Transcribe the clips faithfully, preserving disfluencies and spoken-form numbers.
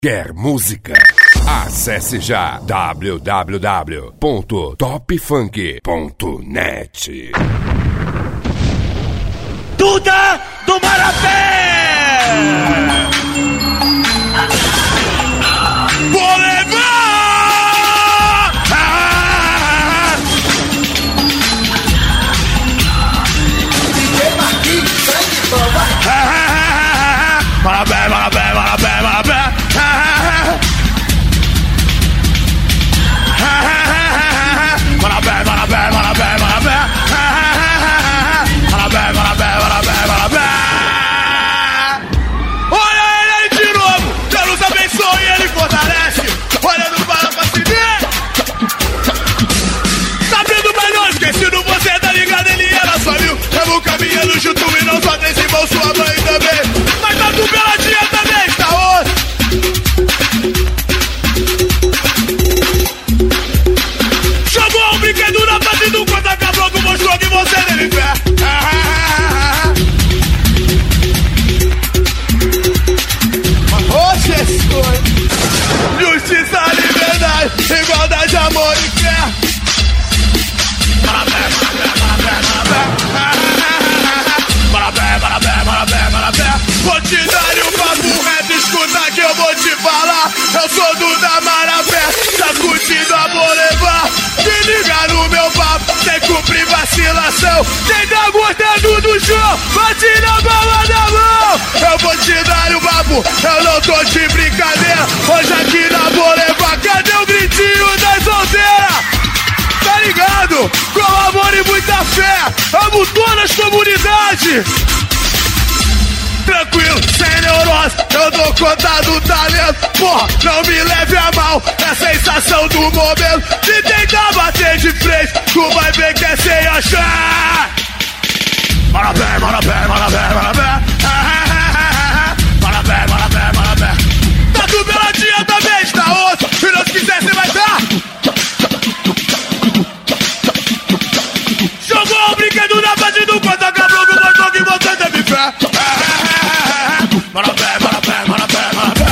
Quer música? Acesse já w w w ponto top funk ponto net. Duda do Marapé! Vou levar! Ah! Ah! Marapé, Marapé, Marapé, Marapé! Marapé, Marapé, Marapé, Marapé! Marapé, Marapé, Marapé, Marapé! Olha ele aí de novo! Deus abençoe e ele fortalece! Olhando para pra se ver! Sabendo mais não esquecido, você tá ligado? Ele era só mil. Tamo caminhando junto e não só tem irmão, sua mãe também. Mas tá tu pela dia também, está hoje! Jogou um brinquedo na frente do quanto acabou com mostrou que você deve pé. Ô Jesus! Justiça, liberdade, igualdade, amor e fé. Marapé, marapé, marapé, marapé, marapé, marapé, marapé. Vou te dar um papo reto, escuta que eu vou te falar. Eu sou do da Marapé, tá curtindo a bolevar. Se liga no meu papo, sem cumprir vacilação. Quem tá gostando do show, bate na palma da mão. Eu vou te dar um papo, eu não tô de brincadeira. Hoje aqui na bolevar, cadê o gritinho das solteiras? Tá ligado? Com amor e muita fé, amo todas as comunidades. Tranquilo, sem neurose, eu dou conta do talento. Porra, não me leve a mal, é a sensação do momento. Se tentar bater de frente, tu vai ver que é sem achar. Marapé, Marapé, Marapé, Marapé. Marapé, Marapé, Marapé. Tá tu pela dia também, está outro. Se Deus quiser, cê vai dar. Jogou o brinquedo na frente do quanto acabou com o motor que você teve fé. Marapé, Marapé, Marapé, Marapé.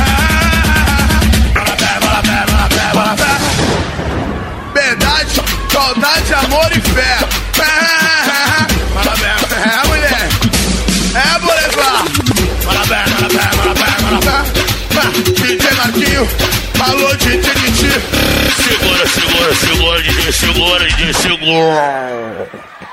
Marapé, Marapé, Marapé, Marapé. Verdade, saudade, amor e fé. Marapé, é mulher. É bolevar. Marapé, Marapé, Marapé, Marapé. D J Marquinho, alô D J Titi. Segura, segura, segura, D J, segura, D J, segura.